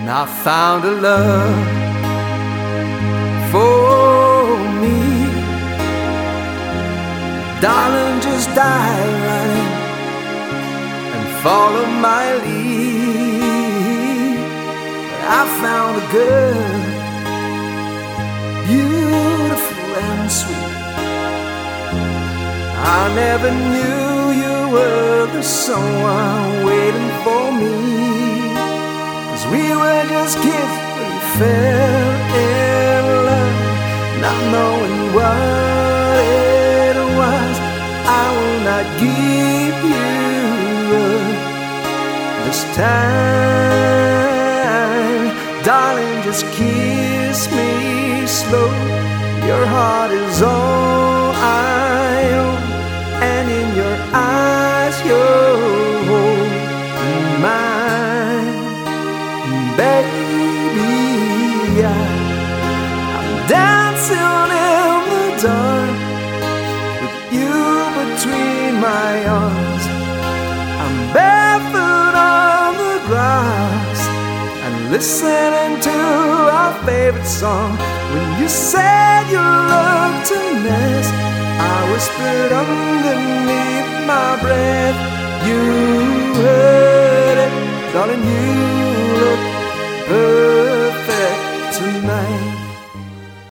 I found a love for me. Darling, just dive right in and follow my lead. I found a girl, beautiful and sweet. I never knew you were the someone waiting for me. 'Cause we were just kids when we fell in love, not knowing what it was. I will not give you up this time. Darling, just kiss me slow. Your heart is all I own, and in your eyes you're holding mine. Baby, I'm dancing in the dark with you between my arms. I'm barefoot on the grass and listening to our favorite song. When you said you looked a mess, I whispered underneath my breath. You heard it, darling, you look perfect.